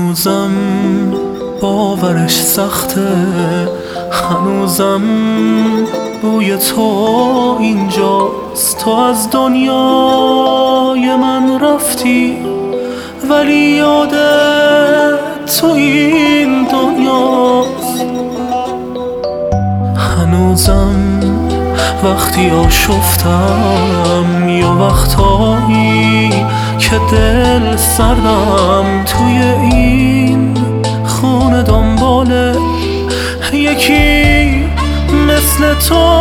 هنوزم باورش سخته، هنوزم بوی تو اینجاست. تو از دنیای من رفتی ولی یادت تو این دنیاست. هنوزم وقتی آشفتم یا وقتایی که دل سردم، توی این خونه دنبال یکی مثل تو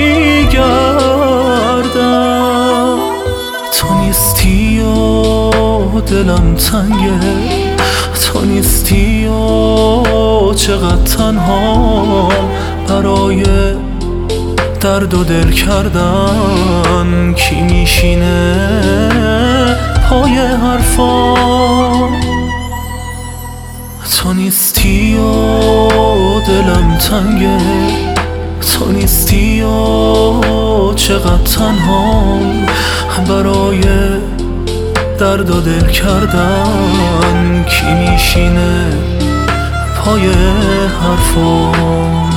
میگردم. تو نیستی و دلم تنگه، تو نیستی و چقدر تنها برای درد و دل کردن. کی میشینه پای حرفام؟ تو نیستی و دلم تنگه، تو نیستی و چقدر تنها برای درد و دل کردن. کی میشینه پای حرفام؟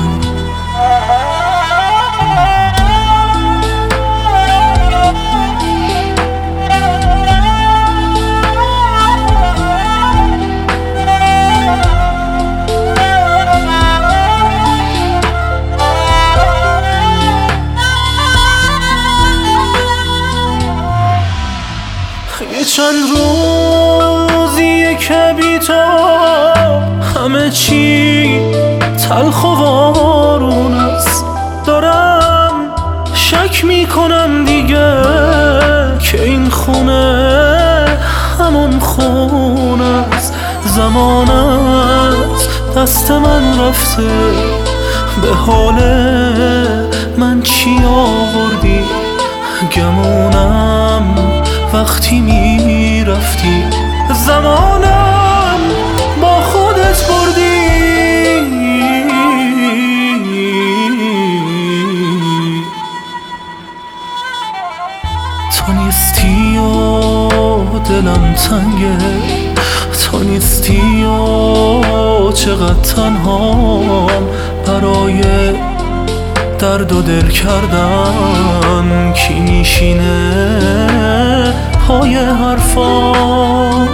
یه چند روزیه که بی تو همه چی تلخ و وارون است. دارم شک میکنم دیگه که این خونه همون خونه است. زمانت دست من رفته، به حال من چی آوردی؟ گمونم وقتی میرفتی، زمانم با خودت بردی. تو نیستی و دلم تنگه، تو نیستی و چقدر تنها برای درد و دل کردن. کی میشینه پای حرفام؟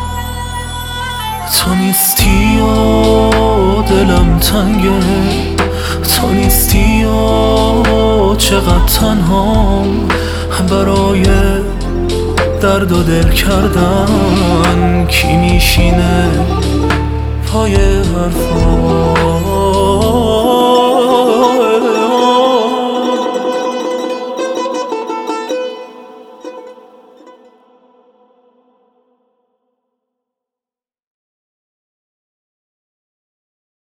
تو نیستی و دلم تنگه، تو نیستی و چقدر تنها برای درد و دل کردن. کی میشینه پای حرفام؟